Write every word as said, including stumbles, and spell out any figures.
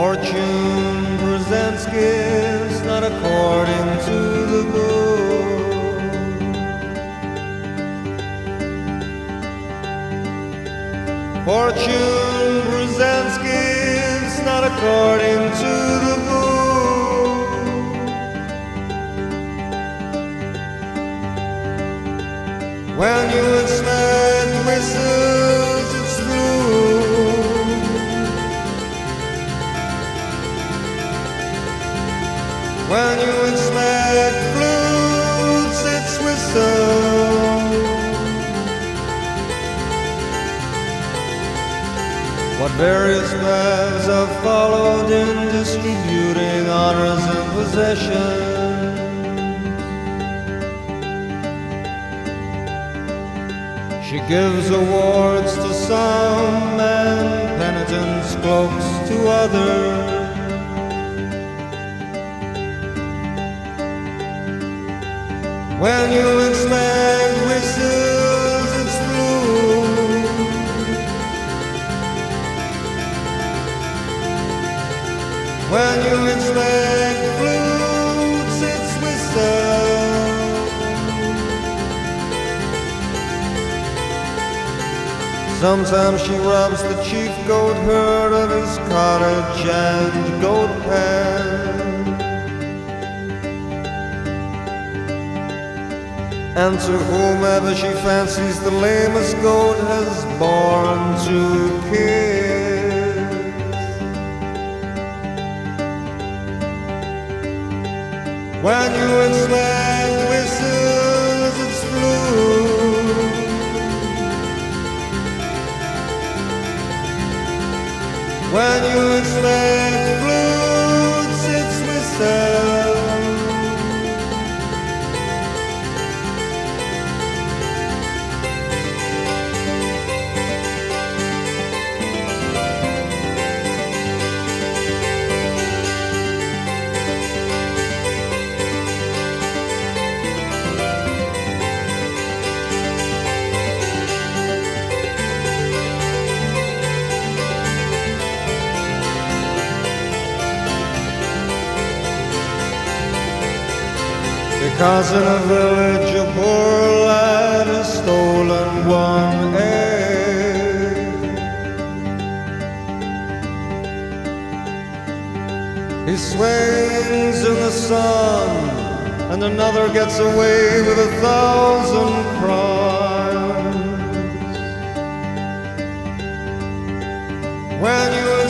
Fortune presents gifts not according to the book. Fortune presents gifts not according to the book. When you expect whistles, it's through. When you expect flutes, it's whistle. What various paths have followed in distributing honors and possessions. She gives awards to some and penitence cloaks to others. When you expect whistles, it's blue. When you expect flutes, it's whistle. Sometimes she robs the chief goat herd of his cottage and goat pen. And to whomever she fancies the lamest goat has born to kiss. When you expect whistles, it's blue. When you expect flutes, it's whistle. Because in a village a poor lad has stolen one egg. He swings in the sun, and another gets away with a thousand crimes. When you